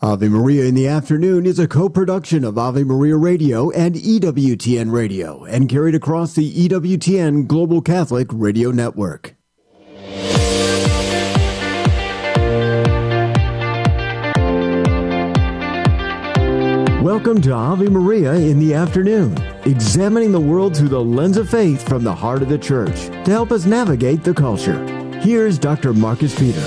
Ave Maria in the Afternoon is a co-production of Ave Maria Radio and EWTN Radio and carried across the EWTN Global Catholic Radio Network. Welcome to Ave Maria in the Afternoon, examining the world through the lens of faith from the heart of the Church to help us navigate the culture. Here's Dr. Marcus Peter.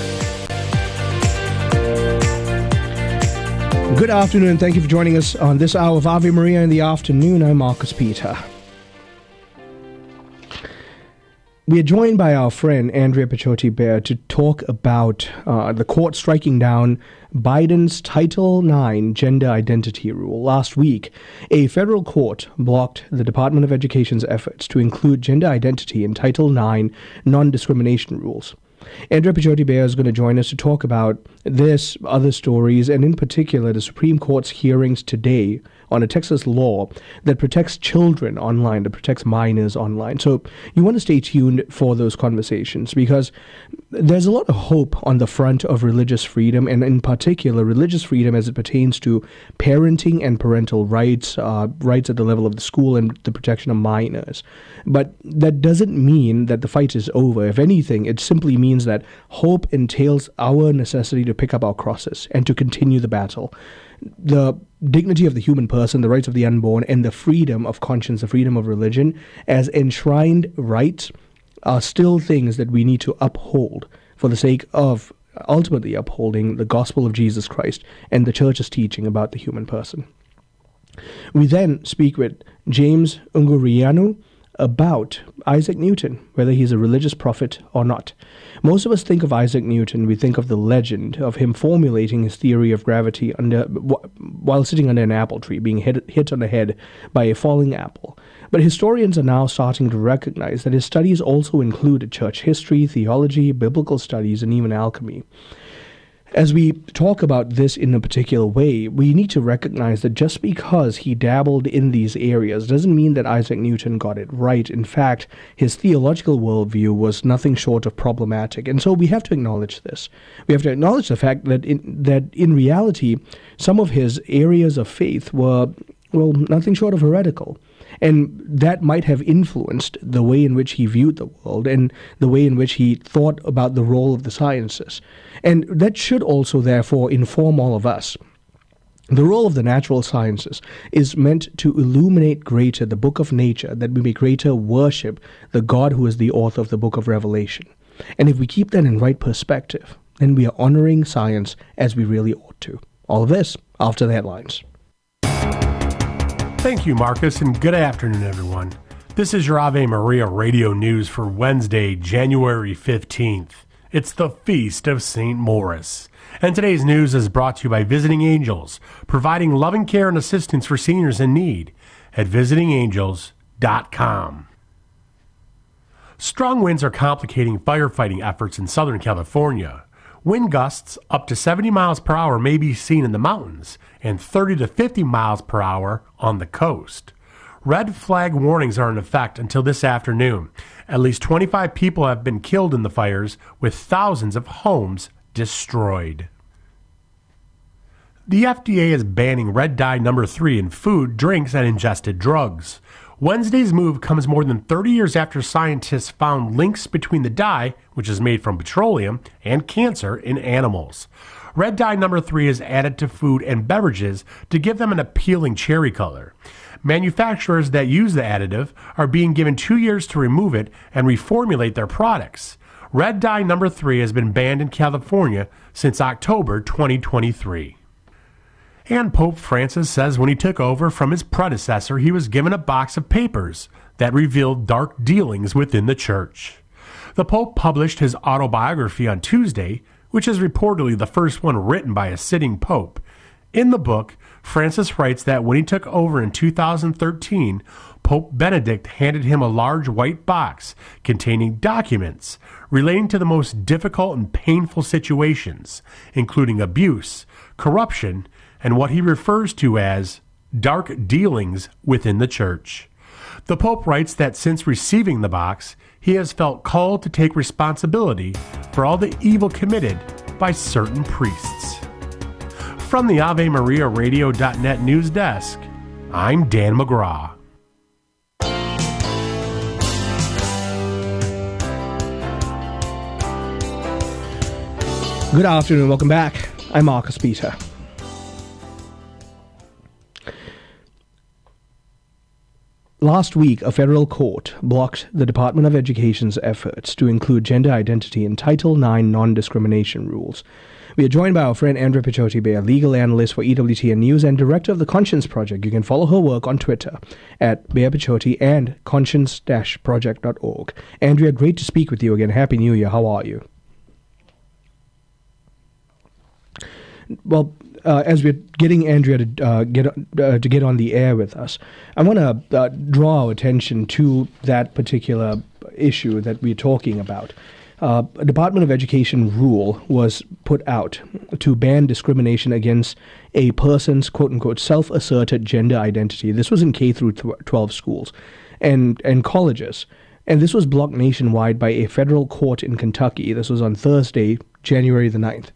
Good afternoon, and thank you for joining us on this hour of Ave Maria in the Afternoon. I'm Marcus Peter. We are joined by our friend Andrea Picciotti-Bear to talk about the court striking down Biden's Title IX gender identity rule. Last week, a federal court blocked the Department of Education's efforts to include gender identity in Title IX non-discrimination rules. Andrea Picciotti-Bear is going to join us to talk about this, other stories, and in particular the Supreme Court's hearings today on a Texas law that protects children online, that protects minors online. So you want to stay tuned for those conversations because there's a lot of hope on the front of religious freedom, and in particular religious freedom as it pertains to parenting and parental rights, rights at the level of the school and the protection of minors. But that doesn't mean that the fight is over. If anything, it simply means that hope entails our necessity to pick up our crosses and to continue the battle. The dignity of the human person, the rights of the unborn, and the freedom of conscience, the freedom of religion, as enshrined rights, are still things that we need to uphold for the sake of ultimately upholding the gospel of Jesus Christ and the Church's teaching about the human person. We then speak with James Ungureanu about Isaac Newton, whether he's a religious prophet or not. Most of us think of Isaac Newton, we think of the legend of him formulating his theory of gravity while sitting under an apple tree, being hit on the head by a falling apple. But historians are now starting to recognize that his studies also included church history, theology, biblical studies, and even alchemy. As we talk about this in a particular way, we need to recognize that just because he dabbled in these areas doesn't mean that Isaac Newton got it right. In fact, his theological worldview was nothing short of problematic. And so we have to acknowledge this. We have to acknowledge the fact that in reality, some of his areas of faith were, well, nothing short of heretical. And that might have influenced the way in which he viewed the world and the way in which he thought about the role of the sciences. And that should also, therefore, inform all of us. The role of the natural sciences is meant to illuminate greater the book of nature, that we may greater worship the God who is the author of the book of Revelation. And if we keep that in right perspective, then we are honoring science as we really ought to. All of this after the headlines. Thank you, Marcus, and good afternoon, everyone. This is your Ave Maria Radio News for Wednesday, January 15th. It's the Feast of St. Maurice. And today's news is brought to you by Visiting Angels, providing loving care and assistance for seniors in need at visitingangels.com. Strong winds are complicating firefighting efforts in Southern California. Wind gusts up to 70 miles per hour may be seen in the mountains and 30 to 50 miles per hour on the coast. Red flag warnings are in effect until this afternoon. At least 25 people have been killed in the fires, with thousands of homes destroyed. The FDA is banning red dye number 3 in food, drinks, and ingested drugs. Wednesday's move comes more than 30 years after scientists found links between the dye, which is made from petroleum, and cancer in animals. Red dye number 3 is added to food and beverages to give them an appealing cherry color. Manufacturers that use the additive are being given 2 years to remove it and reformulate their products. Red dye number 3 has been banned in California since October 2023. And Pope Francis says when he took over from his predecessor, he was given a box of papers that revealed dark dealings within the church. The Pope published his autobiography on Tuesday, which is reportedly the first one written by a sitting pope. In the book, Francis writes that when he took over in 2013, Pope Benedict handed him a large white box containing documents relating to the most difficult and painful situations, including abuse, corruption, and what he refers to as dark dealings within the church. The Pope writes that since receiving the box, he has felt called to take responsibility for all the evil committed by certain priests. From the AveMariaRadio.net news desk, I'm Dan McGraw. Good afternoon. Welcome back. I'm Marcus Peter. Last week, a federal court blocked the Department of Education's efforts to include gender identity in Title IX non-discrimination rules. We are joined by our friend Andrea Picciotti-Beyer, legal analyst for EWTN News and director of the Conscience Project. You can follow her work on Twitter at Beyer Picciotti and conscience-project.org. Andrea, great to speak with you again. Happy New Year. How are you? Well, as we're getting Andrea to get on the air with us, I want to draw our attention to that particular issue that we're talking about. A Department of Education rule was put out to ban discrimination against a person's quote-unquote self-asserted gender identity. This was in K through 12 schools and colleges. And this was blocked nationwide by a federal court in Kentucky. This was on Thursday, January the 9th.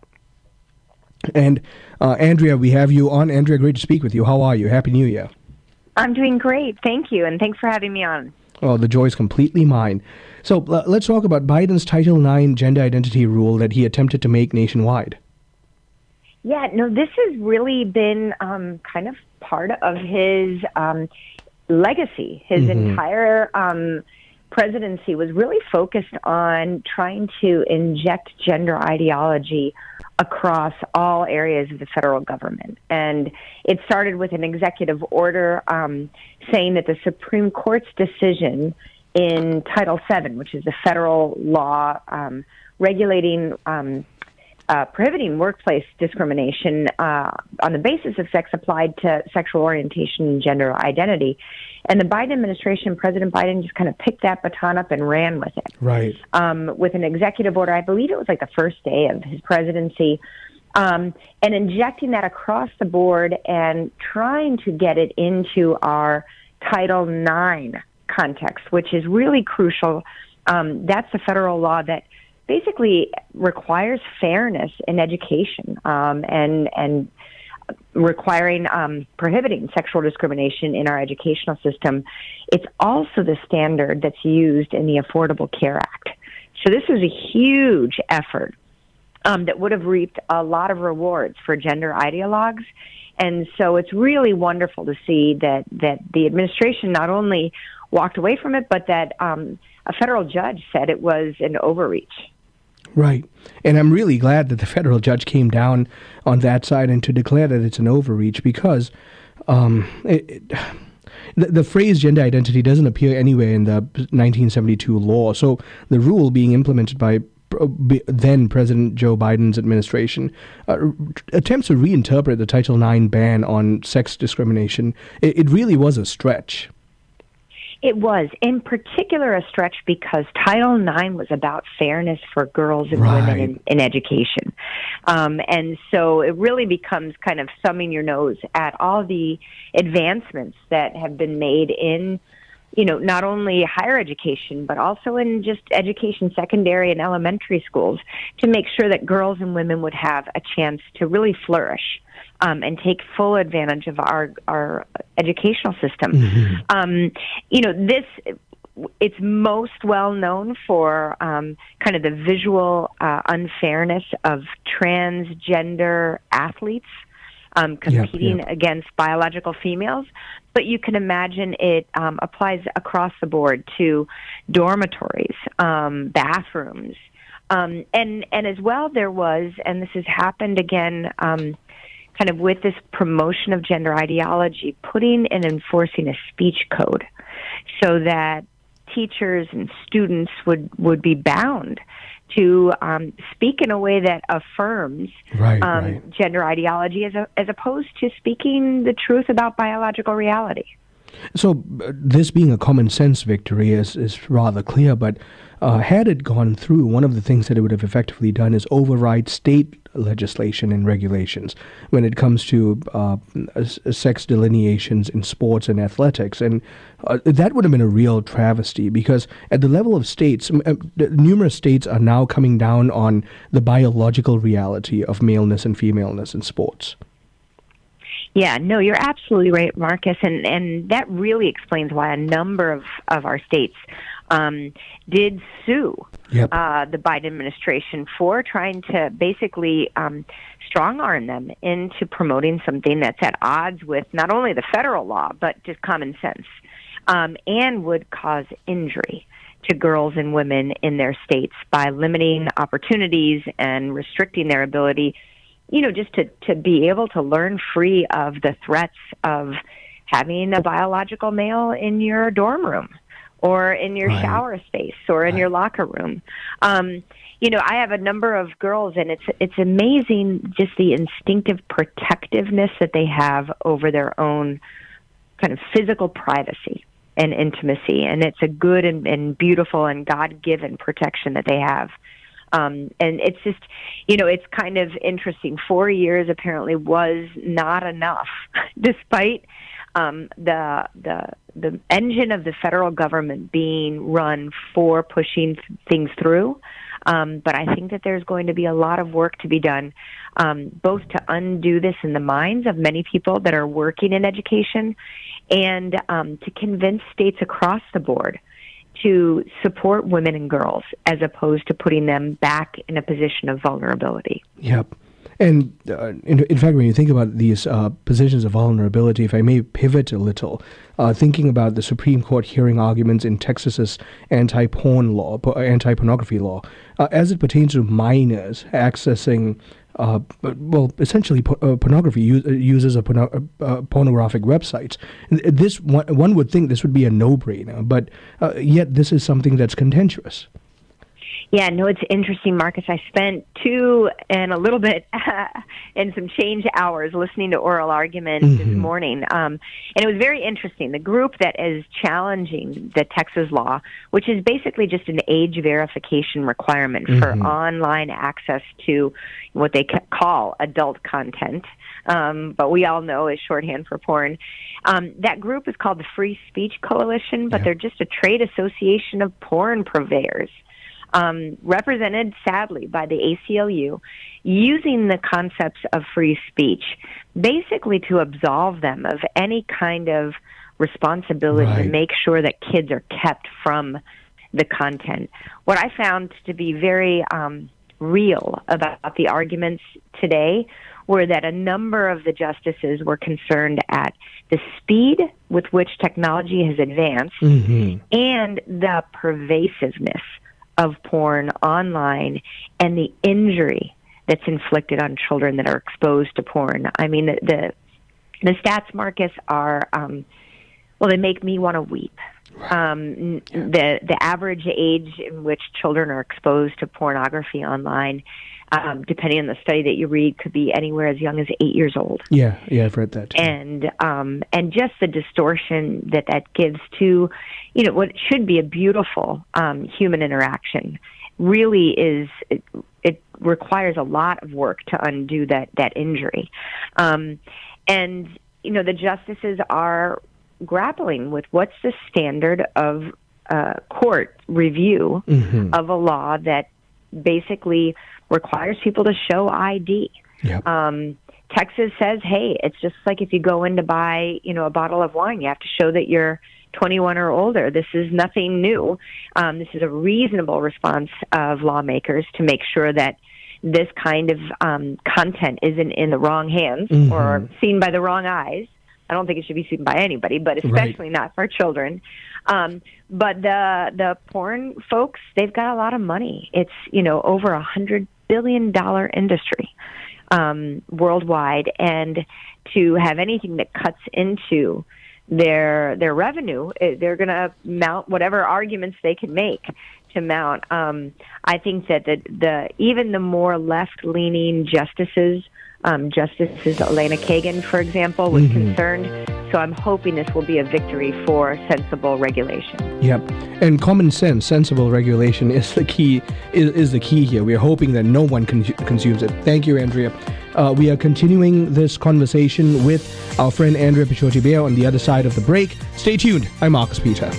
And Andrea, we have you on. Andrea, great to speak with you. How are you? Happy New Year. I'm doing great. Thank you. And thanks for having me on. Oh, the joy is completely mine. So let's talk about Biden's Title IX gender identity rule that he attempted to make nationwide. Yeah, no, this has really been kind of part of his legacy. His entire presidency was really focused on trying to inject gender ideology across all areas of the federal government. And it started with an executive order saying that the Supreme Court's decision in Title VII, which is the federal law regulating prohibiting workplace discrimination on the basis of sex applied to sexual orientation and gender identity. And the Biden administration, President Biden, just kind of picked that baton up and ran with it. Right. With an executive order, I believe it was like the first day of his presidency, and injecting that across the board and trying to get it into our Title IX context, which is really crucial. That's the federal law that basically requires fairness in education and requiring prohibiting sexual discrimination in our educational system. It's also the standard that's used in the Affordable Care Act. So this was a huge effort that would have reaped a lot of rewards for gender ideologues. And so it's really wonderful to see that the administration not only walked away from it, but that a federal judge said it was an overreach. Right. And I'm really glad that the federal judge came down on that side and to declare that it's an overreach because the phrase gender identity doesn't appear anywhere in the 1972 law. So the rule being implemented by then President Joe Biden's administration attempts to reinterpret the Title IX ban on sex discrimination. It really was a stretch. It was, in particular, a stretch because Title IX was about fairness for girls and women in education. And so it really becomes kind of thumbing your nose at all the advancements that have been made in, not only higher education, but also in just education, secondary and elementary schools, to make sure that girls and women would have a chance to really flourish. And take full advantage of our educational system. It's most well known for kind of the visual unfairness of transgender athletes competing against biological females. But you can imagine it applies across the board to dormitories, bathrooms, and as well there was, and this has happened again, kind of with this promotion of gender ideology, putting and enforcing a speech code so that teachers and students would be bound to speak in a way that affirms gender ideology as opposed to speaking the truth about biological reality. So this being a common sense victory is rather clear, but had it gone through, one of the things that it would have effectively done is override state legislation and regulations when it comes to sex delineations in sports and athletics. And that would have been a real travesty, because at the level of states, numerous states are now coming down on the biological reality of maleness and femaleness in sports. Yeah, no, you're absolutely right, Marcus, and that really explains why a number of our states did sue the Biden administration for trying to basically strong-arm them into promoting something that's at odds with not only the federal law, but just common sense, and would cause injury to girls and women in their states by limiting opportunities and restricting their ability, just to be able to learn free of the threats of having a biological male in your dorm room or in your shower space or in your locker room. I have a number of girls, and it's amazing just the instinctive protectiveness that they have over their own kind of physical privacy and intimacy. And it's a good and beautiful and God-given protection that they have. And it's just, it's kind of interesting. 4 years apparently was not enough, despite the engine of the federal government being run for pushing things through. But I think that there's going to be a lot of work to be done, both to undo this in the minds of many people that are working in education, and to convince states across the board to support women and girls as opposed to putting them back in a position of vulnerability. Yep. And in fact, when you think about these positions of vulnerability, if I may pivot a little, thinking about the Supreme Court hearing arguments in Texas's anti-pornography law, as it pertains to minors accessing, essentially pornography, users of pornographic websites. This one would think this would be a no-brainer, but yet this is something that's contentious. Yeah, no, it's interesting, Marcus. I spent 2 and a little bit and some change hours listening to oral arguments this morning. And it was very interesting. The group that is challenging the Texas law, which is basically just an age verification requirement for online access to what they call adult content, but we all know is shorthand for porn. That group is called the Free Speech Coalition, but they're just a trade association of porn purveyors. Represented, sadly, by the ACLU, using the concepts of free speech basically to absolve them of any kind of responsibility to make sure that kids are kept from the content. What I found to be very real about the arguments today were that a number of the justices were concerned at the speed with which technology has advanced and the pervasiveness of porn online and the injury that's inflicted on children that are exposed to porn. I mean, the stats, Marcus, are, they make me want to weep. The average age in which children are exposed to pornography online, depending on the study that you read, could be anywhere as young as 8 years old. Yeah, I've read that too. And just the distortion that gives to, what should be a beautiful human interaction really is, it requires a lot of work to undo that injury. And the justices are grappling with what's the standard of court review of a law that basically requires people to show ID. Texas says, hey, it's just like if you go in to buy, a bottle of wine, you have to show that you're 21 or older. This is nothing new. This is a reasonable response of lawmakers to make sure that this kind of content isn't in the wrong hands or seen by the wrong eyes. I don't think it should be seen by anybody, but especially not for children. But the porn folks, they've got a lot of money. It's, over $100 billion industry worldwide. And to have anything that cuts into their revenue, they're going to mount whatever arguments they can make to mount. I think that even the more left-leaning justices, Justice Elena Kagan, for example, was concerned So I'm hoping this will be a victory for sensible regulation. Yep. And common sense, sensible regulation is the key. Is the key here. We are hoping that no one consumes it. Thank you, Andrea. We are continuing this conversation with our friend Andrea Pichotti-Beyer on the other side of the break. Stay tuned. I'm Marcus Peter.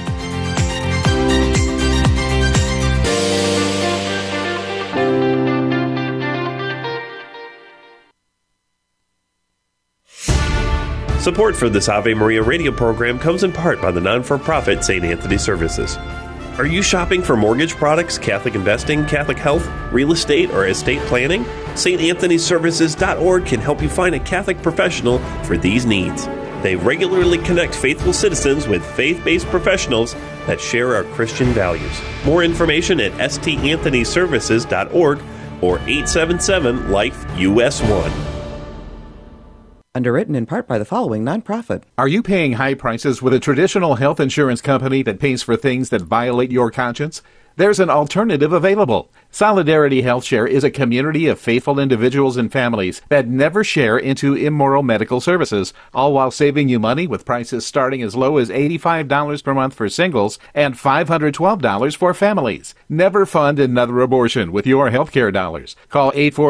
Support for this Ave Maria radio program comes in part by the non-for-profit St. Anthony Services. Are you shopping for mortgage products, Catholic investing, Catholic health, real estate, or estate planning? StAnthonyServices.org can help you find a Catholic professional for these needs. They regularly connect faithful citizens with faith-based professionals that share our Christian values. More information at StAnthonyServices.org or 877-LIFE-US1. Underwritten in part by the following nonprofit. Are you paying high prices with a traditional health insurance company that pays for things that violate your conscience? There's an alternative available. Solidarity HealthShare is a community of faithful individuals and families that never share into immoral medical services, all while saving you money with prices starting as low as $85 per month for singles and $512 for families. Never fund another abortion with your healthcare dollars. Call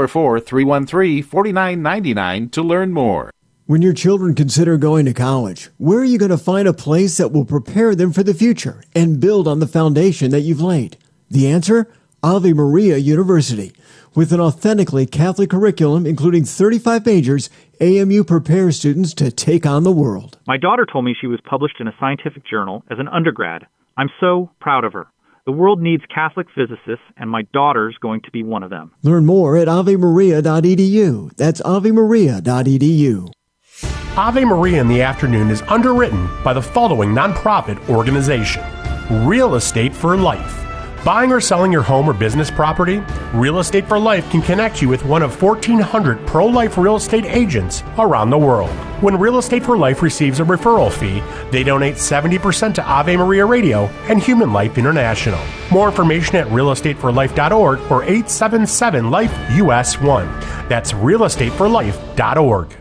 844-313-4999 to learn more. When your children consider going to college, where are you going to find a place that will prepare them for the future and build on the foundation that you've laid? The answer? Ave Maria University. With an authentically Catholic curriculum including 35 majors, AMU prepares students to take on the world. My daughter told me she was published in a scientific journal as an undergrad. I'm so proud of her. The world needs Catholic physicists, and my daughter's going to be one of them. Learn more at avemaria.edu. That's avemaria.edu. Ave Maria in the Afternoon is underwritten by the following nonprofit organization: Real Estate for Life. Buying or selling your home or business property? Real Estate for Life can connect you with one of 1,400 pro-life real estate agents around the world. When Real Estate for Life receives a referral fee, they donate 70% to Ave Maria Radio and Human Life International. More information at realestateforlife.org or 877-LIFE-US1. That's realestateforlife.org.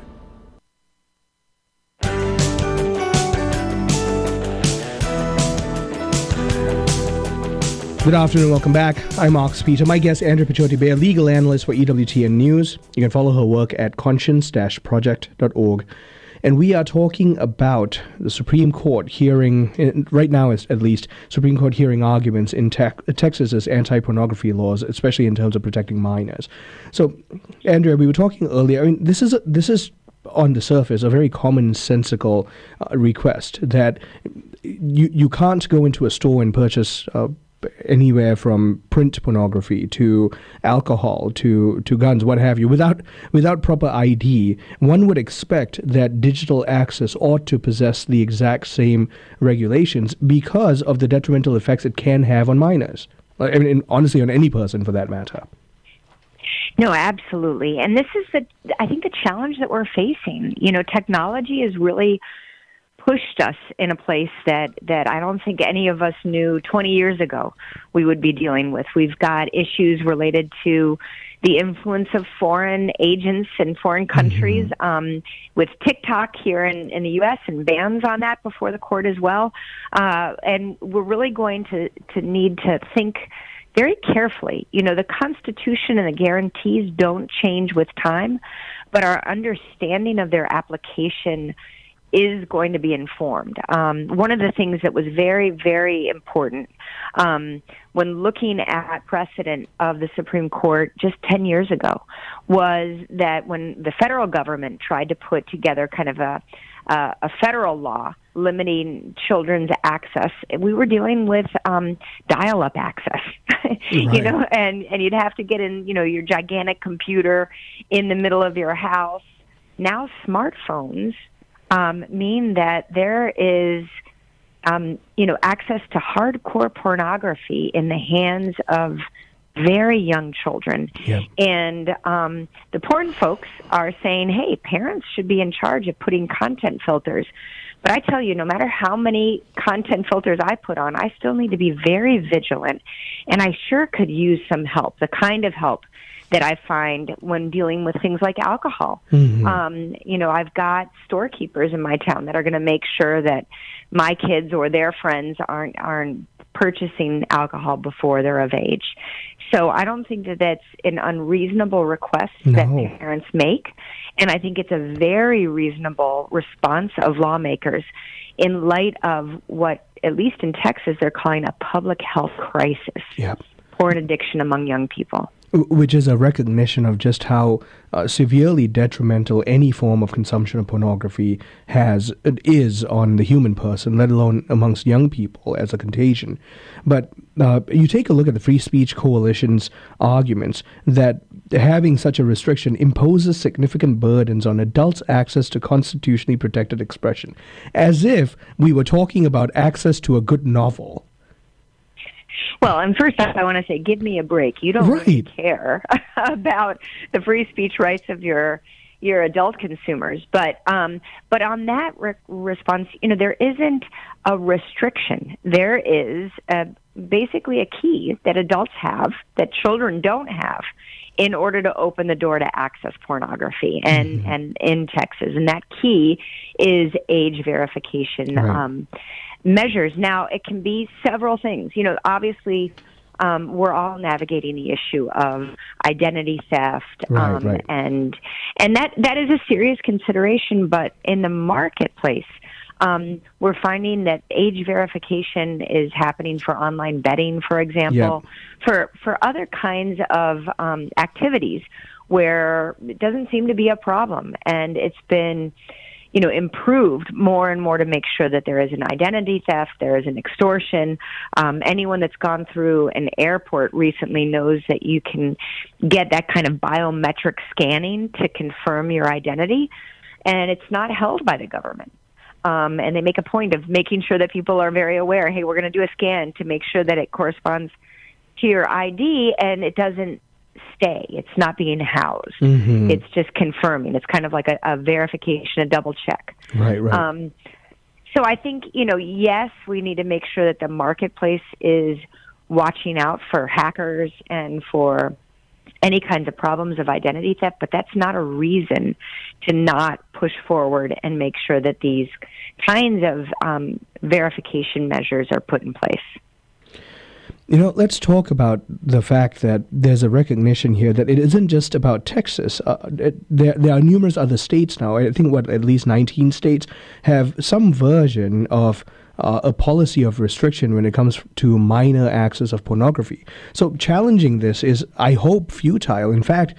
Good afternoon, welcome back. I'm Marcus Peter. My guest, Andrea Pichotti-Beyer, legal analyst for EWTN News. You can follow her work at conscience-project.org. And we are talking about the Supreme Court hearing, right now at least, Supreme Court hearing arguments in Texas's anti-pornography laws, especially in terms of protecting minors. So, Andrea, we were talking earlier, I mean, this is on the surface, a very commonsensical request that you can't go into a store and purchase anywhere from print pornography to alcohol to guns, what have you, without proper ID. One would expect that digital access ought to possess the exact same regulations because of the detrimental effects it can have on minors. I mean, honestly, on any person for that matter. No, absolutely. And this is I think the challenge that we're facing. You know, technology is really pushed us in a place that I don't think any of us knew 20 years ago we would be dealing with. We've got issues related to the influence of foreign agents in foreign countries, with TikTok here in the U.S. and bans on that before the court as well. And we're really going to need to think very carefully. You know, the Constitution and the guarantees don't change with time, but our understanding of their application is going to be informed. One of the things that was very, very important when looking at precedent of the Supreme Court just 10 years ago was that when the federal government tried to put together kind of a federal law limiting children's access, we were dealing with dial-up access, you know, and you'd have to get in, you know, your gigantic computer in the middle of your house. Now smartphones mean that there is, you know, access to hardcore pornography in the hands of very young children. Yep. And the porn folks are saying, hey, parents should be in charge of putting content filters. But I tell you, no matter how many content filters I put on, I still need to be very vigilant. And I sure could use some help, the kind of help that I find when dealing with things like alcohol. I've got storekeepers in my town that are going to make sure that my kids or their friends aren't purchasing alcohol before they're of age. So I don't think that that's an unreasonable request that parents make. And I think it's a very reasonable response of lawmakers in light of what, at least in Texas, they're calling a public health crisis. Porn addiction among young people. Which is a recognition of just how severely detrimental any form of consumption of pornography is on the human person, let alone amongst young people as a contagion. But you take a look at the Free Speech Coalition's arguments that having such a restriction imposes significant burdens on adults' access to constitutionally protected expression, as if we were talking about access to a good novel. Well, and first off, I want to say, give me a break. You don't really care about the free speech rights of your adult consumers. But on that response, there isn't a restriction. There is basically a key that adults have that children don't have in order to open the door to access pornography and in Texas. And that key is age verification measures. Now, it can be several things. Obviously, we're all navigating the issue of identity theft, and that is a serious consideration. But in the marketplace, we're finding that age verification is happening for online betting, for example, for other kinds of activities where it doesn't seem to be a problem, and it's been improved more and more to make sure that there isn't identity theft, there isn't extortion. Anyone that's gone through an airport recently knows that you can get that kind of biometric scanning to confirm your identity, and it's not held by the government. And they make a point of making sure that people are very aware, hey, we're going to do a scan to make sure that it corresponds to your ID, and it doesn't stay. It's not being housed. It's just confirming. It's kind of like a verification, a double check. Right. So I think, yes, we need to make sure that the marketplace is watching out for hackers and for any kinds of problems of identity theft, but that's not a reason to not push forward and make sure that these kinds of verification measures are put in place. Let's talk about the fact that there's a recognition here that it isn't just about Texas. There are numerous other states now. I think, at least 19 states have some version of a policy of restriction when it comes to minor access of pornography. So challenging this is, I hope, futile. In fact,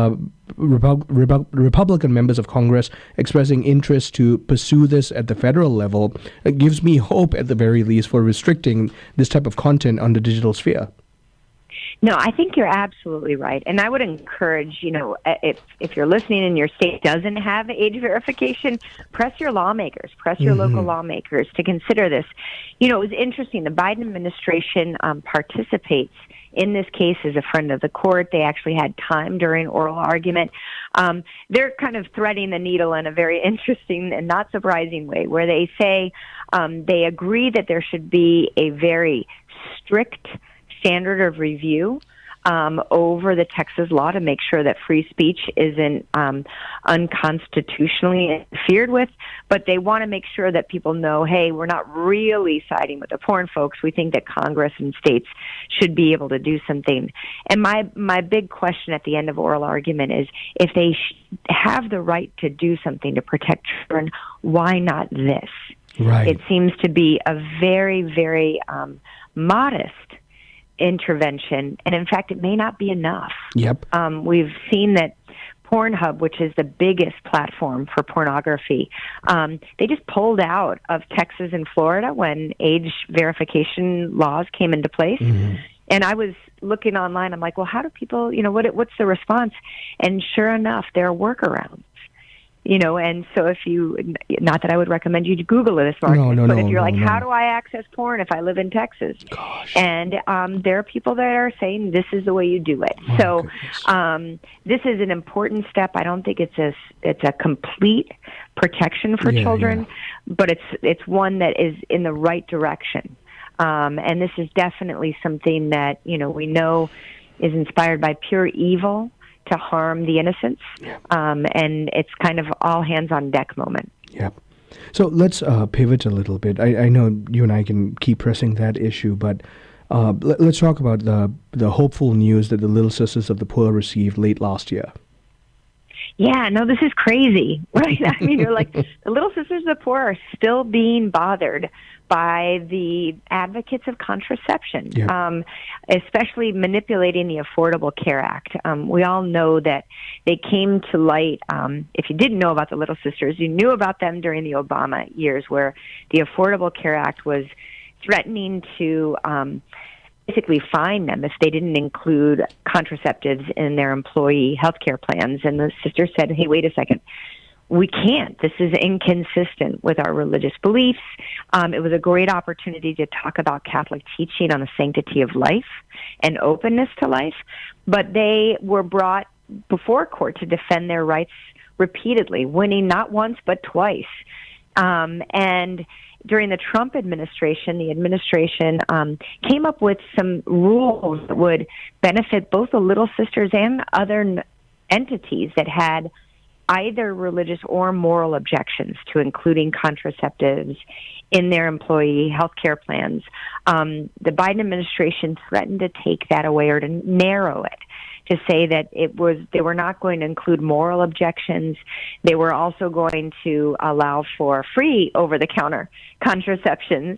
Republican members of Congress expressing interest to pursue this at the federal level gives me hope, at the very least, for restricting this type of content on the digital sphere. No, I think you're absolutely right. And I would encourage, if you're listening and your state doesn't have age verification, press your lawmakers, press your local lawmakers to consider this. It was interesting. The Biden administration participates in this case as a friend of the court. They actually had time during oral argument. They're kind of threading the needle in a very interesting and not surprising way, where they say they agree that there should be a very strict standard of review over the Texas law to make sure that free speech isn't unconstitutionally interfered with. But they want to make sure that people know, hey, we're not really siding with the porn folks. We think that Congress and states should be able to do something. And my big question at the end of oral argument is, if they have the right to do something to protect children, why not this? Right. It seems to be a very, very modest intervention, and in fact, it may not be enough. We've seen that Pornhub, which is the biggest platform for pornography, they just pulled out of Texas and Florida when age verification laws came into place. And I was looking online. I'm like, well, how do people, what's the response? And sure enough, there are workarounds. And so if you, not that I would recommend you to Google this, Marcus, but if you're how do I access porn if I live in Texas? Gosh. And there are people that are saying this is the way you do it. So this is an important step. I don't think it's a complete protection for children, but it's one that is in the right direction. And this is definitely something that, we know is inspired by pure evil. to harm the innocents. And it's kind of all hands on deck moment. Yeah. So let's pivot a little bit. I know you and I can keep pressing that issue, but let's talk about the hopeful news that the Little Sisters of the Poor received late last year. Yeah, no, this is crazy, right? I mean, you're like, the Little Sisters of the Poor are still being bothered by the advocates of contraception, especially manipulating the Affordable Care Act. We all know that they came to light. If you didn't know about the Little Sisters, you knew about them during the Obama years, where the Affordable Care Act was threatening to basically fine them if they didn't include contraceptives in their employee health care plans. And the sisters said, hey, wait a second. We can't. This is inconsistent with our religious beliefs. It was a great opportunity to talk about Catholic teaching on the sanctity of life and openness to life. But they were brought before court to defend their rights repeatedly, winning not once but twice. And during the Trump administration, the administration came up with some rules that would benefit both the Little Sisters and other entities that had either religious or moral objections to including contraceptives in their employee health care plans. The Biden administration threatened to take that away or to narrow it, to say that they were not going to include moral objections. They were also going to allow for free over-the-counter contraceptives.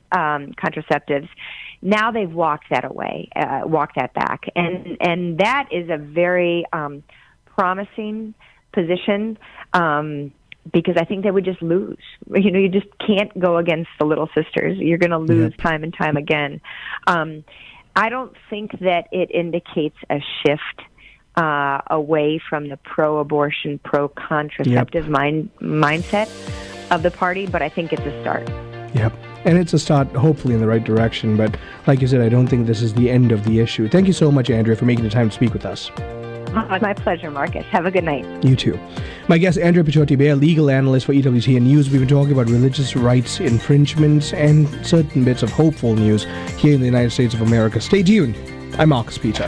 Now they've walked that back, and that is a very promising position, because I think they would just lose. You just can't go against the Little Sisters. You're going to lose time and time again. I don't think that it indicates a shift away from the pro-abortion, pro-contraceptive mindset of the party, but I think it's a start. Yep. And it's a start, hopefully, in the right direction. But like you said, I don't think this is the end of the issue. Thank you so much, Andrea, for making the time to speak with us. My pleasure, Marcus. Have a good night. You too. My guest, Andrea Picciotti-Bear, legal analyst for EWTN News. We've been talking about religious rights infringements and certain bits of hopeful news here in the United States of America. Stay tuned. I'm Marcus Peter.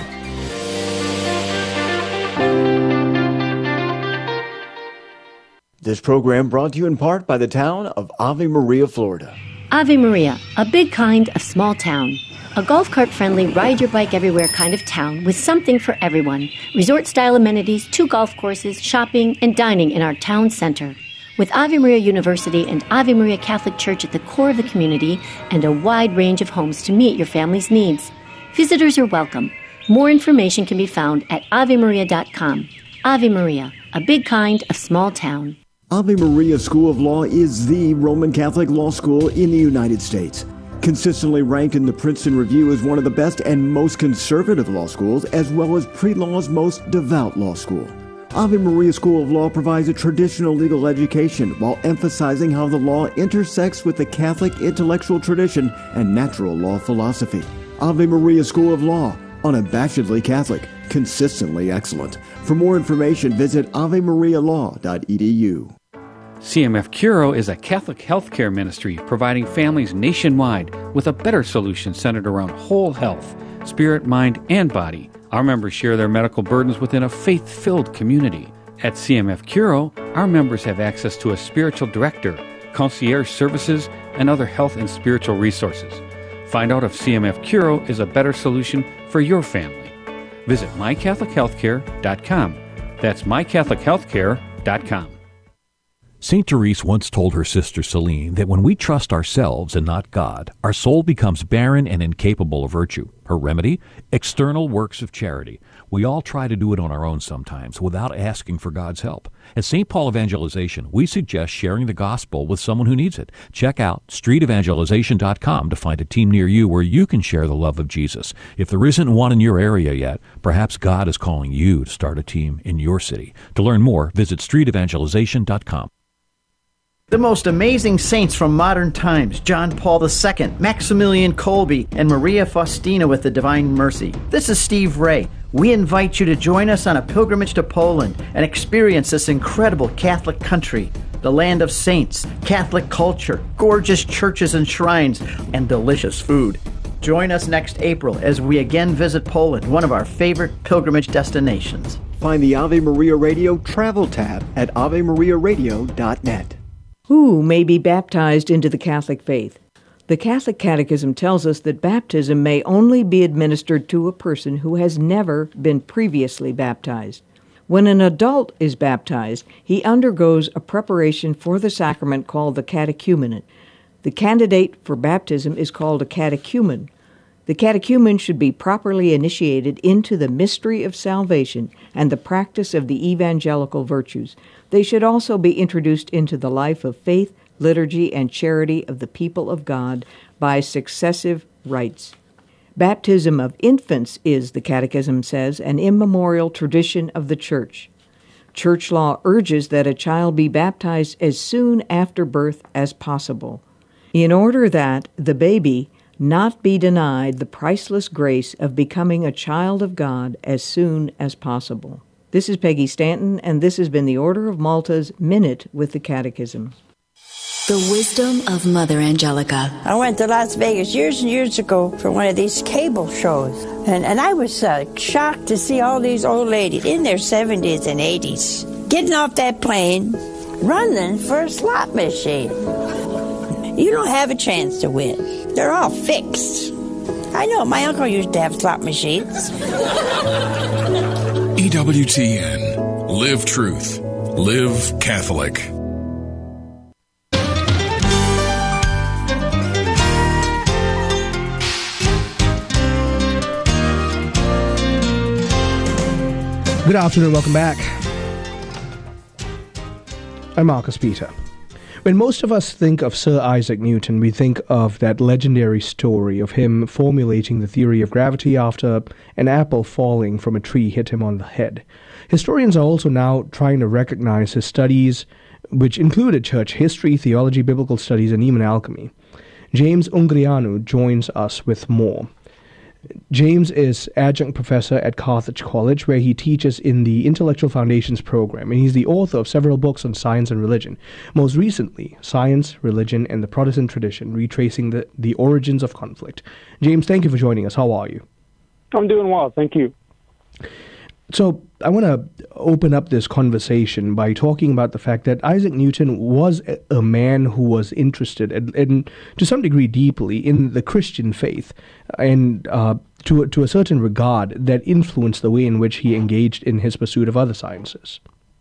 This program brought to you in part by the town of Ave Maria, Florida. Ave Maria, a big kind of small town. A golf cart-friendly, ride-your-bike-everywhere kind of town with something for everyone. Resort-style amenities, 2 golf courses, shopping, and dining in our town center. With Ave Maria University and Ave Maria Catholic Church at the core of the community and a wide range of homes to meet your family's needs. Visitors are welcome. More information can be found at AveMaria.com. Ave Maria, a big kind of small town. Ave Maria School of Law is the Roman Catholic law school in the United States. Consistently ranked in the Princeton Review as one of the best and most conservative law schools, as well as pre-law's most devout law school. Ave Maria School of Law provides a traditional legal education while emphasizing how the law intersects with the Catholic intellectual tradition and natural law philosophy. Ave Maria School of Law, unabashedly Catholic, consistently excellent. For more information, visit avemarialaw.edu. CMF Curo is a Catholic healthcare ministry providing families nationwide with a better solution centered around whole health, spirit, mind, and body. Our members share their medical burdens within a faith-filled community. At CMF Curo, our members have access to a spiritual director, concierge services, and other health and spiritual resources. Find out if CMF Curo is a better solution for your family. Visit mycatholichealthcare.com. That's mycatholichealthcare.com. St. Therese once told her sister Celine that when we trust ourselves and not God, our soul becomes barren and incapable of virtue. Her remedy? External works of charity. We all try to do it on our own sometimes without asking for God's help. At St. Paul Evangelization, we suggest sharing the gospel with someone who needs it. Check out streetevangelization.com to find a team near you where you can share the love of Jesus. If there isn't one in your area yet, perhaps God is calling you to start a team in your city. To learn more, visit streetevangelization.com. The most amazing saints from modern times, John Paul II, Maximilian Kolbe, and Maria Faustina with the Divine Mercy. This is Steve Ray. We invite you to join us on a pilgrimage to Poland and experience this incredible Catholic country, the land of saints, Catholic culture, gorgeous churches and shrines, and delicious food. Join us next April as we again visit Poland, one of our favorite pilgrimage destinations. Find the Ave Maria Radio travel tab at avemariaradio.net. Who may be baptized into the Catholic faith? The Catholic Catechism tells us that baptism may only be administered to a person who has never been previously baptized. When an adult is baptized, he undergoes a preparation for the sacrament called the catechumenate. The candidate for baptism is called a catechumen. The catechumen should be properly initiated into the mystery of salvation and the practice of the evangelical virtues. They should also be introduced into the life of faith, liturgy, and charity of the people of God by successive rites. Baptism of infants is, the Catechism says, an immemorial tradition of the Church. Church law urges that a child be baptized as soon after birth as possible, in order that the baby not be denied the priceless grace of becoming a child of God as soon as possible. This is Peggy Stanton, and this has been the Order of Malta's Minute with the Catechism. The wisdom of Mother Angelica. I went to Las Vegas years and years ago for one of these cable shows, and I was shocked to see all these old ladies in their 70s and 80s getting off that plane, running for a slot machine. You don't have a chance to win. They're all fixed. I know, my uncle used to have slot machines. EWTN. Live truth. Live Catholic. Good afternoon, welcome back. I'm Marcus Peter. When most of us think of Sir Isaac Newton, we think of that legendary story of him formulating the theory of gravity after an apple falling from a tree hit him on the head. Historians are also now trying to recognize his studies, which included church history, theology, biblical studies, and even alchemy. James Ungrianu joins us with more. James is adjunct professor at Carthage College, where he teaches in the Intellectual Foundations program, and he's the author of several books on science and religion. Most recently, Science, Religion, and the Protestant Tradition, Retracing the Origins of Conflict. James, thank you for joining us. How are you? I'm doing well, thank you. So I want to open up this conversation by talking about the fact that Isaac Newton was a man who was interested, and to some degree deeply, in the Christian faith, and to a certain regard that influenced the way in which he engaged in his pursuit of other sciences.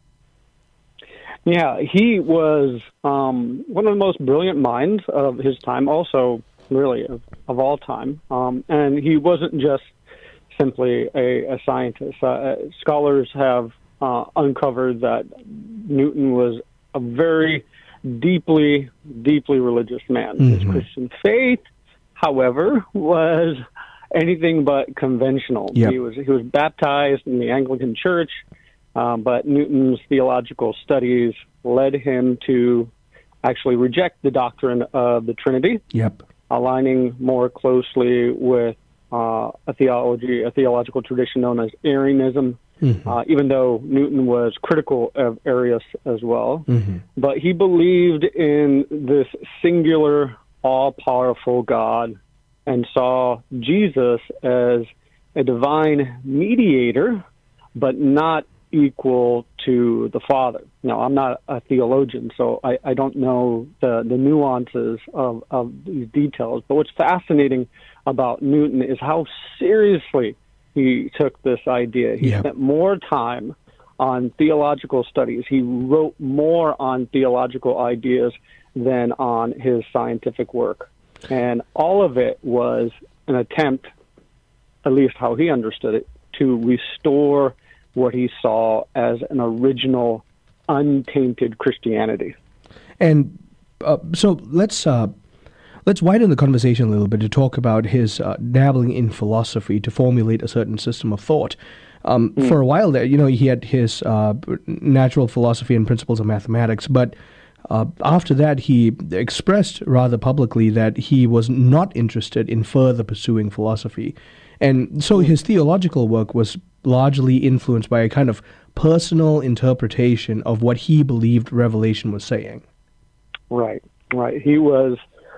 Yeah, he was one of the most brilliant minds of his time, also really of all time, and he wasn't just simply a scientist. Scholars have uncovered that Newton was a very deeply religious man. Mm-hmm. His Christian faith, however, was anything but conventional. Yep. He was baptized in the Anglican Church, but Newton's theological studies led him to actually reject the doctrine of the Trinity, aligning more closely with a theological tradition known as Arianism, even though Newton was critical of Arius as well. Mm-hmm. But he believed in this singular, all-powerful God and saw Jesus as a divine mediator, but not equal to the Father. Now, I'm not a theologian, so I don't know the nuances of these details, but what's fascinating about Newton is how seriously he took this idea. He spent more time on theological studies. He wrote more on theological ideas than on his scientific work. And all of it was an attempt, at least how he understood it, to restore what he saw as an original, untainted Christianity. And so let's widen the conversation a little bit to talk about his dabbling in philosophy to formulate a certain system of thought. For a while there, he had his natural philosophy and principles of mathematics, but after that, he expressed rather publicly that he was not interested in further pursuing philosophy. And so his theological work was largely influenced by a kind of personal interpretation of what he believed Revelation was saying. Right. He was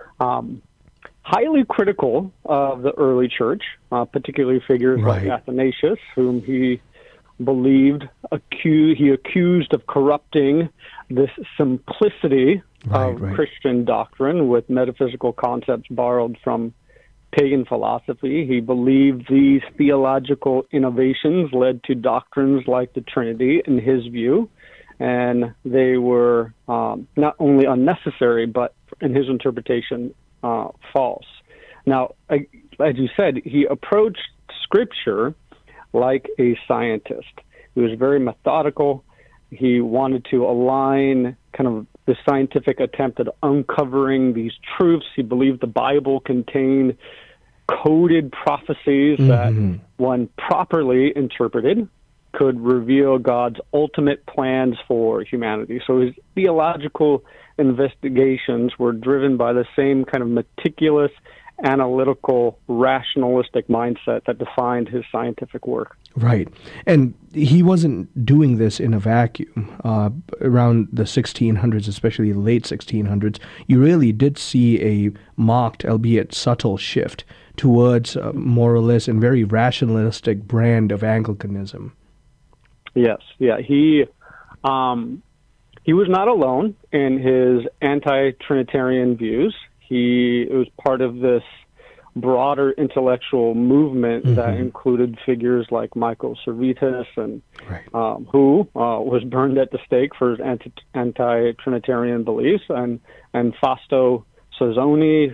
highly critical of the early church, particularly figures like Athanasius, whom he he accused of corrupting this simplicity of Christian doctrine with metaphysical concepts borrowed from pagan philosophy. He believed these theological innovations led to doctrines like the Trinity, in his view, and they were not only unnecessary, but in his interpretation, false. Now, as you said, he approached Scripture like a scientist. He was very methodical. He wanted to align kind of the scientific attempt at uncovering these truths. He believed the Bible contained coded prophecies that, when properly interpreted, could reveal God's ultimate plans for humanity. So his theological investigations were driven by the same kind of meticulous, analytical, rationalistic mindset that defined his scientific work. Right. And he wasn't doing this in a vacuum. Around the 1600s, especially the late 1600s, you really did see a marked, albeit subtle, shift towards a more or less and very rationalistic brand of Anglicanism. Yes. Yeah. He was not alone in his anti-Trinitarian views. It was part of this broader intellectual movement that included figures like Michael Servetus, and who was burned at the stake for his anti-Trinitarian beliefs, and Fausto Sozzoni,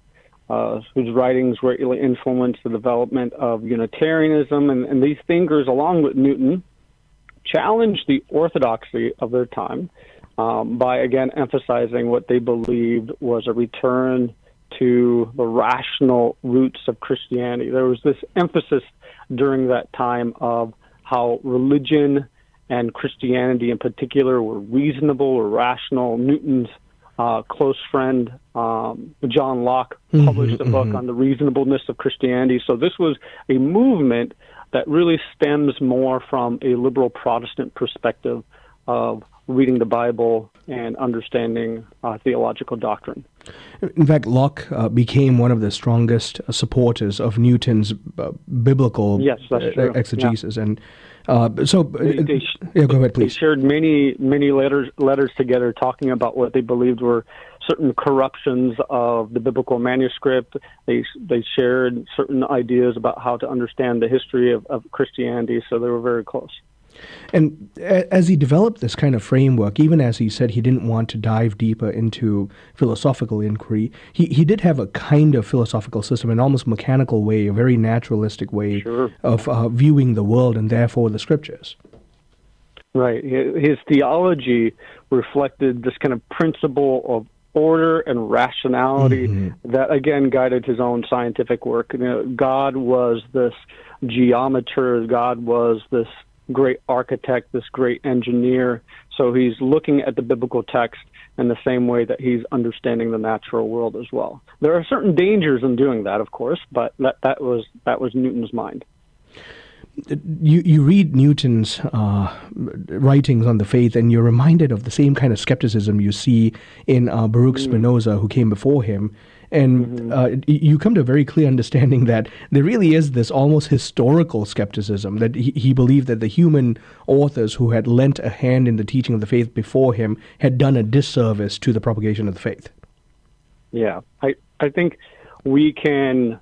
whose writings greatly influenced the development of Unitarianism. And these thinkers, along with Newton, challenged the orthodoxy of their time by, again, emphasizing what they believed was a return to the rational roots of Christianity. There was this emphasis during that time of how religion and Christianity in particular were reasonable or rational. Newton's close friend, John Locke, published a book on the reasonableness of Christianity. So this was a movement that really stems more from a liberal Protestant perspective of reading the Bible and understanding theological doctrine. In fact, Locke became one of the strongest supporters of Newton's biblical exegesis. Yeah. And go ahead, please. They shared many letters together talking about what they believed were certain corruptions of the biblical manuscript. They shared certain ideas about how to understand the history of Christianity, so they were very close. And as he developed this kind of framework, even as he said he didn't want to dive deeper into philosophical inquiry, he did have a kind of philosophical system, an almost mechanical way, a very naturalistic way of viewing the world and therefore the Scriptures. Right. His theology reflected this kind of principle of order and rationality that, again, guided his own scientific work. God was this geometer. God was this great architect, this great engineer. So he's looking at the biblical text in the same way that he's understanding the natural world as well. There are certain dangers in doing that, of course, but that was Newton's mind. You read Newton's writings on the faith, and you're reminded of the same kind of skepticism you see in Baruch Spinoza, who came before him. And you come to a very clear understanding that there really is this almost historical skepticism, that he believed that the human authors who had lent a hand in the teaching of the faith before him had done a disservice to the propagation of the faith. Yeah, I think we can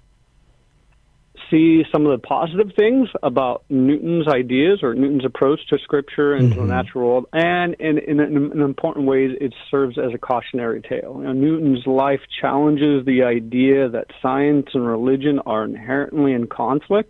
see some of the positive things about Newton's ideas or Newton's approach to Scripture and to the natural world, and in important ways it serves as a cautionary tale. Newton's life challenges the idea that science and religion are inherently in conflict.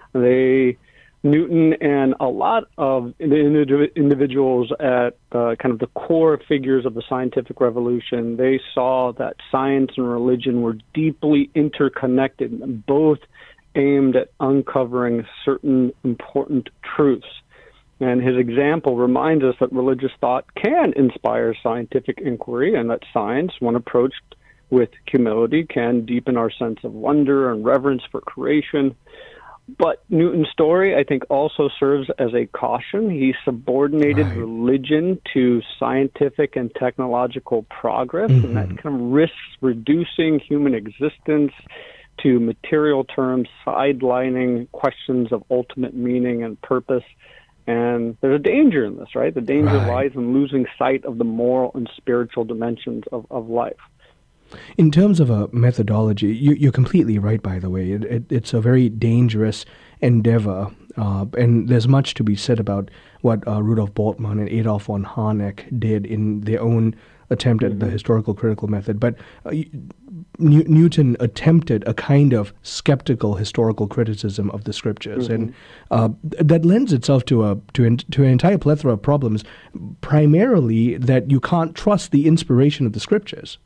Newton and a lot of the individuals at kind of the core figures of the scientific revolution, they saw that science and religion were deeply interconnected, and both aimed at uncovering certain important truths. And his example reminds us that religious thought can inspire scientific inquiry, and that science, when approached with humility, can deepen our sense of wonder and reverence for creation. But Newton's story, I think, also serves as a caution. He subordinated religion to scientific and technological progress, and that kind of risks reducing human existence to material terms, sidelining questions of ultimate meaning and purpose. And there's a danger in this, right? The danger lies in losing sight of the moral and spiritual dimensions of life. In terms of a methodology, you're completely right, by the way. It's a very dangerous endeavor, and there's much to be said about what Rudolf Bultmann and Adolf von Harnack did in their own attempt at the historical critical method. But Newton attempted a kind of skeptical historical criticism of the scriptures, and that lends itself to an entire plethora of problems, primarily that you can't trust the inspiration of the scriptures.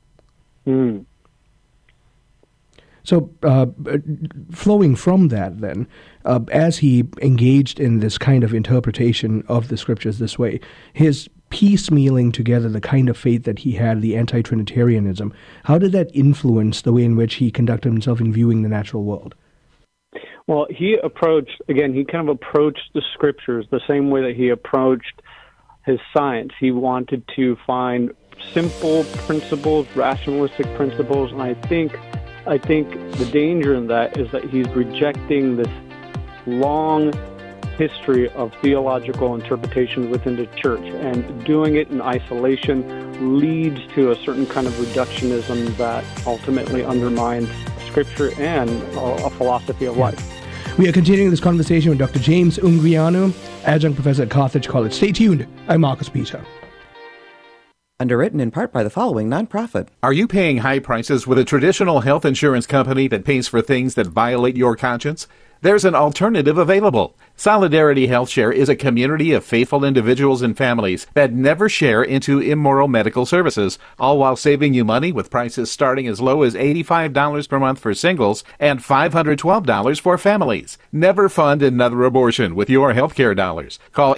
So, flowing from that, then, as he engaged in this kind of interpretation of the scriptures this way, his piecemealing together the kind of faith that he had, the anti-Trinitarianism, how did that influence the way in which he conducted himself in viewing the natural world? Well, he kind of approached the scriptures the same way that he approached his science. He wanted to find simple principles, rationalistic principles, and I think the danger in that is that he's rejecting this long history of theological interpretation within the church, and doing it in isolation leads to a certain kind of reductionism that ultimately undermines scripture and a philosophy of life. We are continuing this conversation with Dr. James Ungureanu, adjunct professor at Carthage College. Stay tuned. I'm Marcus Peter. Underwritten in part by the following nonprofit. Are you paying high prices with a traditional health insurance company that pays for things that violate your conscience? There's an alternative available. Solidarity HealthShare is a community of faithful individuals and families that never share into immoral medical services, all while saving you money with prices starting as low as $85 per month for singles and $512 for families. Never fund another abortion with your healthcare dollars. Call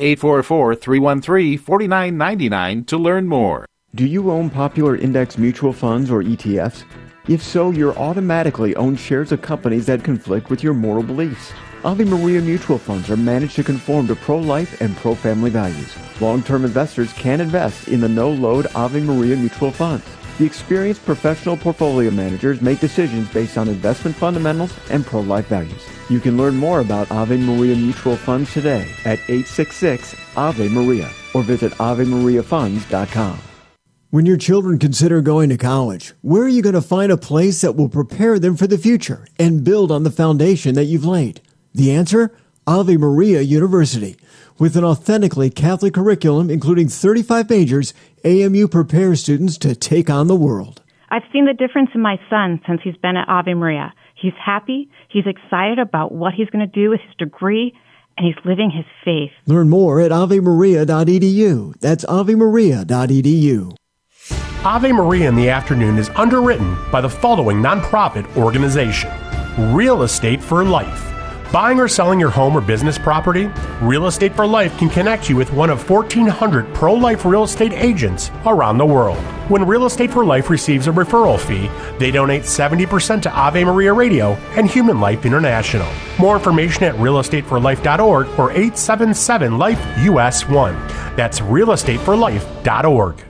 844-313-4999 to learn more. Do you own popular index mutual funds or ETFs? If so, you're automatically own shares of companies that conflict with your moral beliefs. Ave Maria mutual funds are managed to conform to pro-life and pro-family values. Long-term investors can invest in the no-load Ave Maria mutual funds. The experienced professional portfolio managers make decisions based on investment fundamentals and pro-life values. You can learn more about Ave Maria mutual funds today at 866-AVE-MARIA or visit AveMariaFunds.com. When your children consider going to college, where are you going to find a place that will prepare them for the future and build on the foundation that you've laid? The answer? Ave Maria University. With an authentically Catholic curriculum including 35 majors, AMU prepares students to take on the world. I've seen the difference in my son since he's been at Ave Maria. He's happy, he's excited about what he's going to do with his degree, and he's living his faith. Learn more at avemaria.edu. That's avemaria.edu. Ave Maria in the Afternoon is underwritten by the following nonprofit organization: Real Estate for Life. Buying or selling your home or business property? Real Estate for Life can connect you with one of 1,400 pro-life real estate agents around the world. When Real Estate for Life receives a referral fee, they donate 70% to Ave Maria Radio and Human Life International. More information at realestateforlife.org or 877-LIFE-US1. That's realestateforlife.org.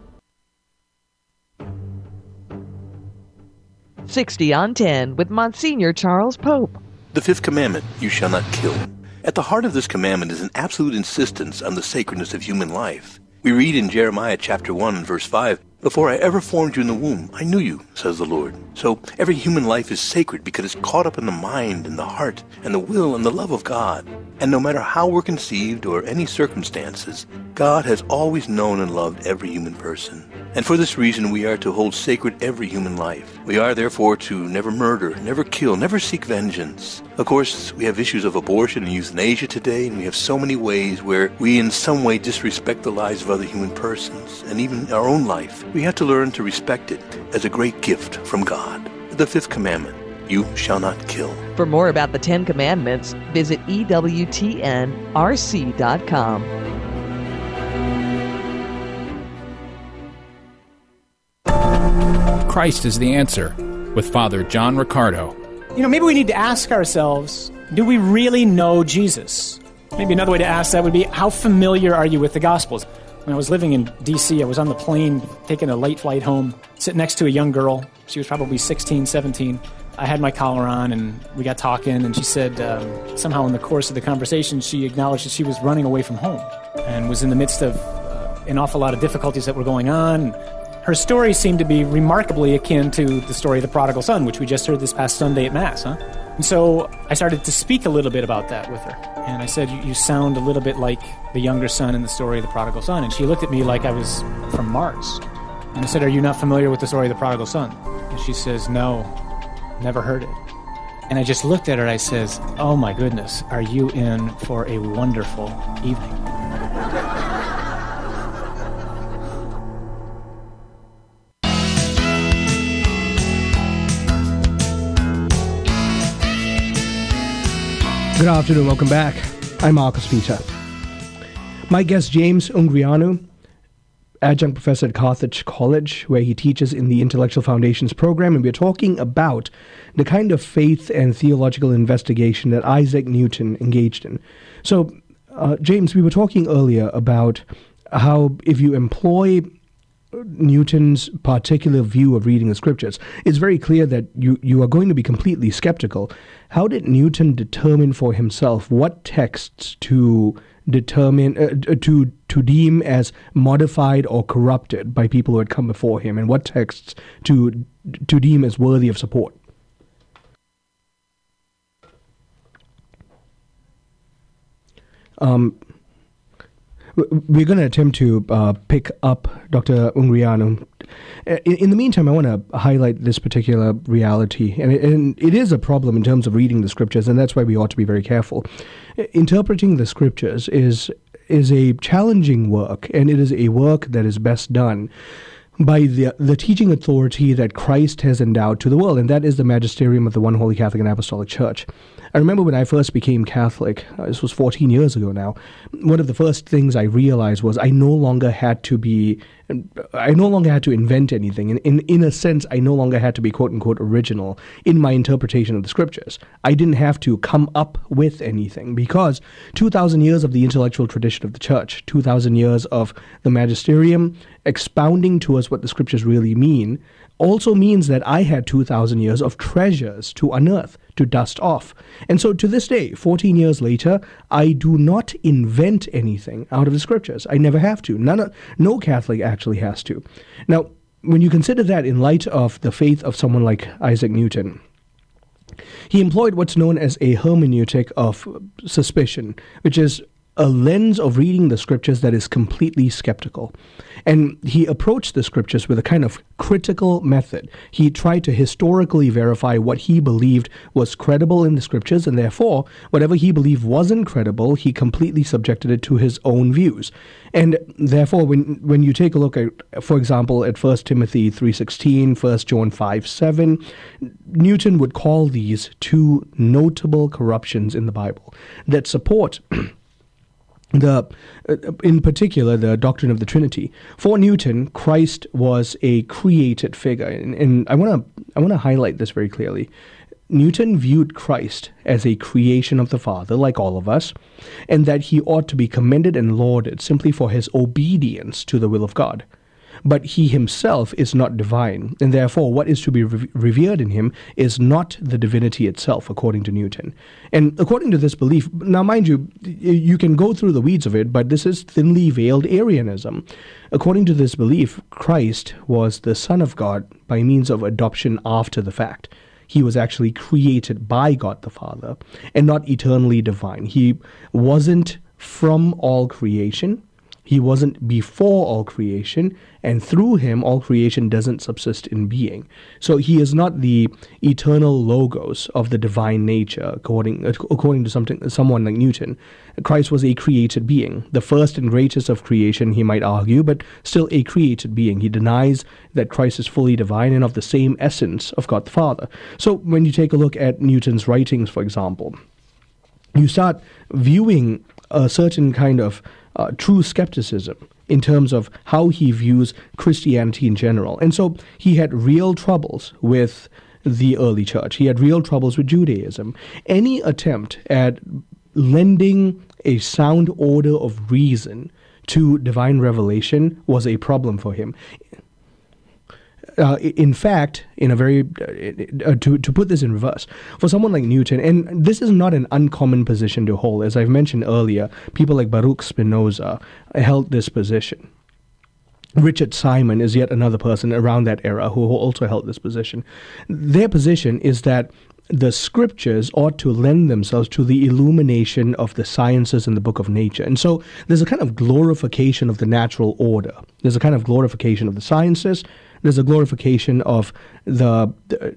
60 on 10 with Monsignor Charles Pope. The fifth commandment, you shall not kill. At the heart of this commandment is an absolute insistence on the sacredness of human life. We read in Jeremiah chapter 1 and verse 5, "Before I ever formed you in the womb, I knew you, says the Lord." So every human life is sacred because it's caught up in the mind and the heart and the will and the love of God. And no matter how we're conceived or any circumstances, God has always known and loved every human person. And for this reason, we are to hold sacred every human life. We are, therefore, to never murder, never kill, never seek vengeance. Of course, we have issues of abortion and euthanasia today, and we have so many ways where we in some way disrespect the lives of other human persons, and even our own life. We have to learn to respect it as a great gift from God. The fifth commandment, you shall not kill. For more about the 10 Commandments, visit EWTNRC.com. Christ is the answer, with Father John Riccardo. Maybe we need to ask ourselves, do we really know Jesus? Maybe another way to ask that would be, how familiar are you with the Gospels? When I was living in D.C., I was on the plane taking a late flight home, sitting next to a young girl. She was probably 16, 17. I had my collar on, and we got talking, and she said somehow in the course of the conversation, she acknowledged that she was running away from home and was in the midst of an awful lot of difficulties that were going on. Her story seemed to be remarkably akin to the story of the prodigal son, which we just heard this past Sunday at Mass, huh? And so I started to speak a little bit about that with her. And I said, you sound a little bit like the younger son in the story of the prodigal son. And she looked at me like I was from Mars. And I said, are you not familiar with the story of the prodigal son? And she says, no, never heard it. And I just looked at her, I says, oh my goodness, are you in for a wonderful evening? Good afternoon, welcome back. I'm Marcus Peter. My guest, James Ungrianu, adjunct professor at Carthage College, where he teaches in the Intellectual Foundations program, and we're talking about the kind of faith and theological investigation that Isaac Newton engaged in. So, James, we were talking earlier about how if you employ Newton's particular view of reading the scriptures, it's very clear that you are going to be completely skeptical. How did Newton determine for himself what texts to determine to deem as modified or corrupted by people who had come before him, and what texts to deem as worthy of support? We're going to attempt to pick up Dr. Ungrianu. In the meantime, I want to highlight this particular reality, and it is a problem in terms of reading the scriptures, and that's why we ought to be very careful. Interpreting the scriptures is a challenging work, and it is a work that is best done by the teaching authority that Christ has endowed to the world, and that is the magisterium of the One Holy Catholic and Apostolic Church. I remember when I first became Catholic, this was 14 years ago now, one of the first things I realized was I no longer had to invent anything. In a sense, I no longer had to be quote-unquote original in my interpretation of the scriptures. I didn't have to come up with anything, because 2,000 years of the intellectual tradition of the church, 2,000 years of the magisterium expounding to us what the scriptures really mean, also means that I had 2,000 years of treasures to unearth, to dust off. And so to this day, 14 years later, I do not invent anything out of the scriptures. I never have to. No Catholic actually has to. Now, when you consider that in light of the faith of someone like Isaac Newton, he employed what's known as a hermeneutic of suspicion, which is a lens of reading the scriptures that is completely skeptical. And he approached the scriptures with a kind of critical method. He tried to historically verify what he believed was credible in the scriptures, and therefore, whatever he believed wasn't credible, he completely subjected it to his own views. And therefore, when you take a look at, for example, at 1 Timothy 3:16, 1 John 5:7, Newton would call these two notable corruptions in the Bible that support in particular, the doctrine of the Trinity. For Newton, Christ was a created figure, and I want to highlight this very clearly. Newton viewed Christ as a creation of the Father, like all of us, and that he ought to be commended and lauded simply for his obedience to the will of God. But he himself is not divine, and therefore what is to be revered in him is not the divinity itself, according to Newton. And according to this belief, now mind you, you can go through the weeds of it, but this is thinly veiled Arianism. According to this belief, Christ was the Son of God by means of adoption after the fact. He was actually created by God the Father, and not eternally divine. He wasn't from all creation. He wasn't before all creation, and through him all creation doesn't subsist in being. So he is not the eternal logos of the divine nature, according to someone like Newton. Christ was a created being, the first and greatest of creation, he might argue, but still a created being. He denies that Christ is fully divine and of the same essence of God the Father. So when you take a look at Newton's writings, for example, you start viewing a certain kind of true skepticism in terms of how he views Christianity in general. And so he had real troubles with the early church. He had real troubles with Judaism. Any attempt at lending a sound order of reason to divine revelation was a problem for him. in fact, in a very to put this in reverse, for someone like Newton, and this is not an uncommon position to hold. As I've mentioned earlier, people like Baruch Spinoza held this position. Richard Simon is yet another person around that era who also held this position. Their position is that the scriptures ought to lend themselves to the illumination of the sciences and the book of nature. And so there's a kind of glorification of the natural order. There's a kind of glorification of the sciences. There's a glorification of the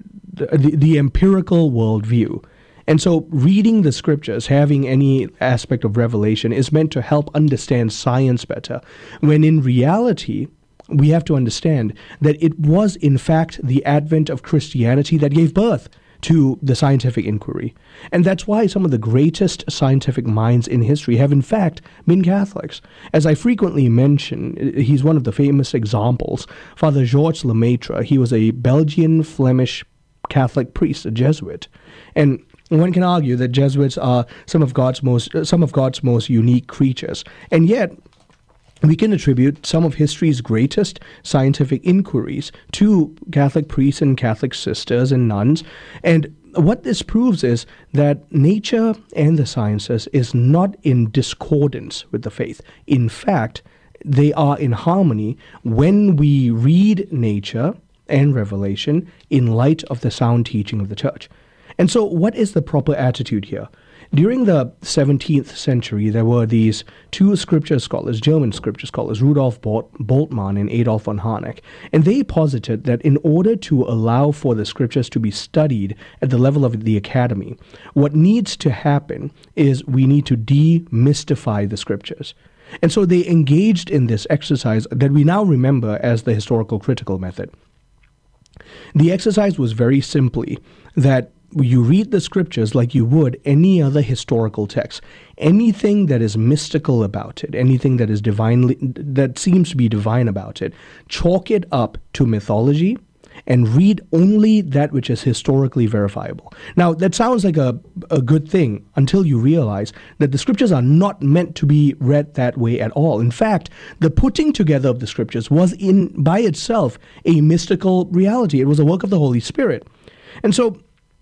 empirical worldview. And so reading the scriptures, having any aspect of revelation, is meant to help understand science better, when in reality, we have to understand that it was in fact the advent of Christianity that gave birth to the scientific inquiry. And that's why some of the greatest scientific minds in history have in fact been Catholics. As I frequently mention, he's one of the famous examples. Father Georges Lemaitre, he was a Belgian Flemish Catholic priest, a Jesuit. And one can argue that Jesuits are some of God's most unique creatures. And yet, we can attribute some of history's greatest scientific inquiries to Catholic priests and Catholic sisters and nuns. And what this proves is that nature and the sciences is not in discordance with the faith. In fact, they are in harmony when we read nature and revelation in light of the sound teaching of the Church. And so what is the proper attitude here? During the 17th century, there were these two scripture scholars, German scripture scholars, Rudolf Bultmann and Adolf von Harnack, and they posited that in order to allow for the scriptures to be studied at the level of the academy, what needs to happen is we need to demystify the scriptures. And so they engaged in this exercise that we now remember as the historical critical method. The exercise was very simply that you read the scriptures like you would any other historical text. Anything that is mystical about it, anything that is that seems to be divine about it, chalk it up to mythology and read only that which is historically verifiable. Now, that sounds like a good thing until you realize that the scriptures are not meant to be read that way at all. In fact, the putting together of the scriptures was by itself a mystical reality. It was a work of the Holy Spirit. And so,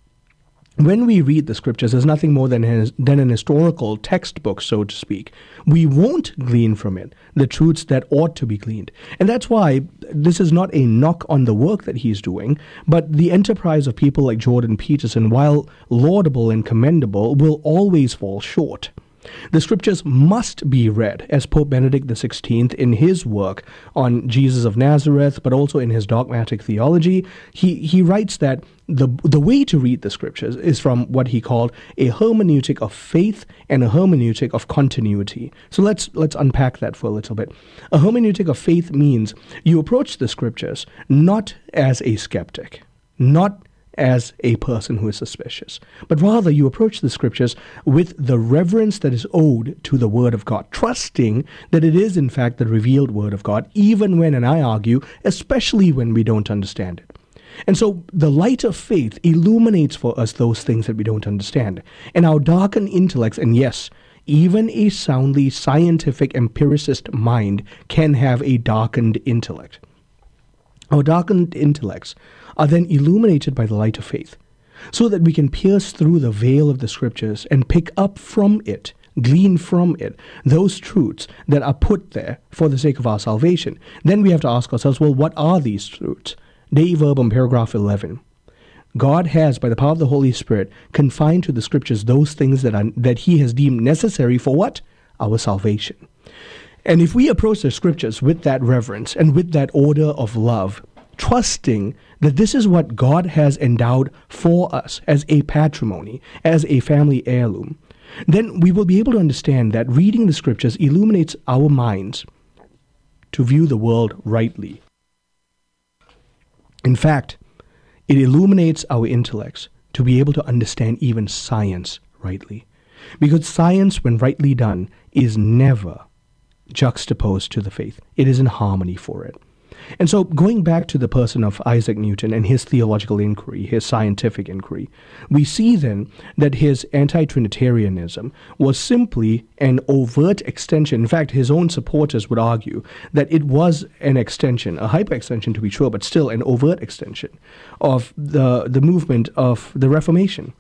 when we read the scriptures as nothing more than an historical textbook, so to speak, we won't glean from it the truths that ought to be gleaned. And that's why this is not a knock on the work that he's doing, but the enterprise of people like Jordan Peterson, while laudable and commendable, will always fall short. The scriptures must be read, as Pope Benedict XVI, in his work on Jesus of Nazareth, but also in his dogmatic theology, he writes that the way to read the scriptures is from what he called a hermeneutic of faith and a hermeneutic of continuity. So let's unpack that for a little bit. A hermeneutic of faith means you approach the scriptures not as a skeptic, not as a person who is suspicious, but rather you approach the scriptures with the reverence that is owed to the Word of God, trusting that it is in fact the revealed Word of God, even when, and I argue, especially when we don't understand it. And so the light of faith illuminates for us those things that we don't understand. And our darkened intellects, and yes, even a soundly scientific empiricist mind can have a darkened intellect. Our darkened intellects are then illuminated by the light of faith, so that we can pierce through the veil of the scriptures and pick up from it, glean from it, those truths that are put there for the sake of our salvation. Then we have to ask ourselves, well, what are these truths? Dei Verbum, paragraph 11. God has, by the power of the Holy Spirit, confined to the scriptures those things that he has deemed necessary for what? Our salvation. And if we approach the scriptures with that reverence and with that order of love, trusting that this is what God has endowed for us as a patrimony, as a family heirloom, then we will be able to understand that reading the scriptures illuminates our minds to view the world rightly. In fact, it illuminates our intellects to be able to understand even science rightly. Because science, when rightly done, is never juxtaposed to the faith. It is in harmony for it. And so going back to the person of Isaac Newton and his theological inquiry, his scientific inquiry, we see then that his anti-Trinitarianism was simply an overt extension. In fact, his own supporters would argue that it was an extension, a hyper-extension to be sure, but still an overt extension of the movement of the Reformation.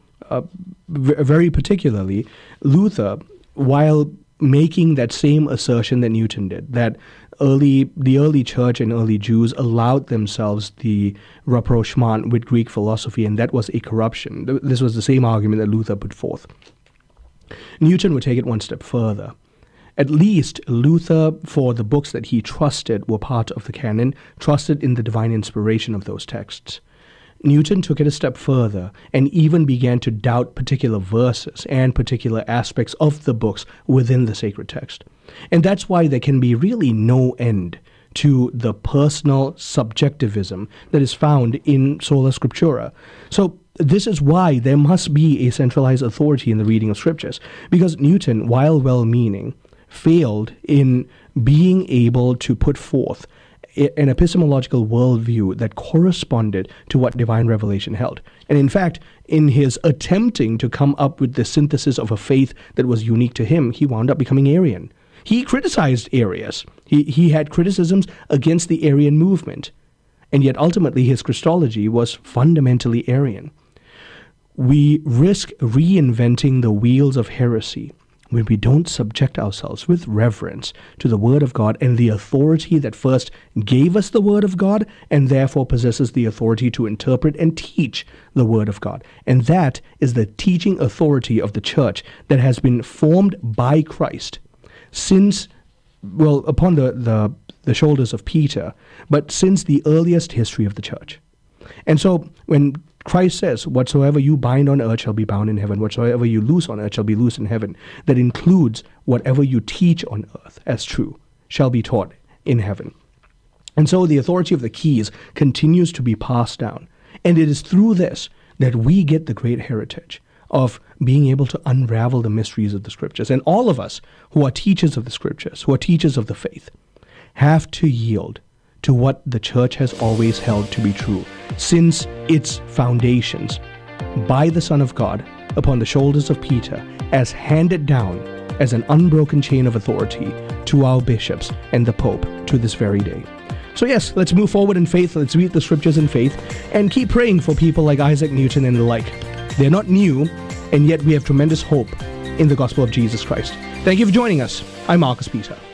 Very particularly, Luther, while making that same assertion that Newton did, that the early church and early Jews allowed themselves the rapprochement with Greek philosophy, and that was a corruption. This was the same argument that Luther put forth. Newton would take it one step further. At least Luther, for the books that he trusted were part of the canon, trusted in the divine inspiration of those texts. Newton took it a step further and even began to doubt particular verses and particular aspects of the books within the sacred text. And that's why there can be really no end to the personal subjectivism that is found in Sola Scriptura. So this is why there must be a centralized authority in the reading of scriptures, because Newton, while well-meaning, failed in being able to put forth an epistemological worldview that corresponded to what divine revelation held. And in fact, in his attempting to come up with the synthesis of a faith that was unique to him, he wound up becoming Arian. He criticized Arius. He had criticisms against the Arian movement. And yet ultimately his Christology was fundamentally Arian. We risk reinventing the wheels of heresy when we don't subject ourselves with reverence to the Word of God and the authority that first gave us the Word of God and therefore possesses the authority to interpret and teach the Word of God. And that is the teaching authority of the church that has been formed by Christ since, well, upon the shoulders of Peter, but since the earliest history of the church. And so when Christ says, whatsoever you bind on earth shall be bound in heaven, whatsoever you loose on earth shall be loose in heaven, that includes whatever you teach on earth as true shall be taught in heaven. And so the authority of the keys continues to be passed down. And it is through this that we get the great heritage of being able to unravel the mysteries of the Scriptures. And all of us who are teachers of the Scriptures, who are teachers of the faith, have to yield to what the church has always held to be true since its foundations by the Son of God upon the shoulders of Peter, as handed down as an unbroken chain of authority to our bishops and the Pope to this very day. So yes, let's move forward in faith, let's read the Scriptures in faith, and keep praying for people like Isaac Newton and the like. They're not new, and yet we have tremendous hope in the gospel of Jesus Christ. Thank you for joining us. I'm Marcus Peter.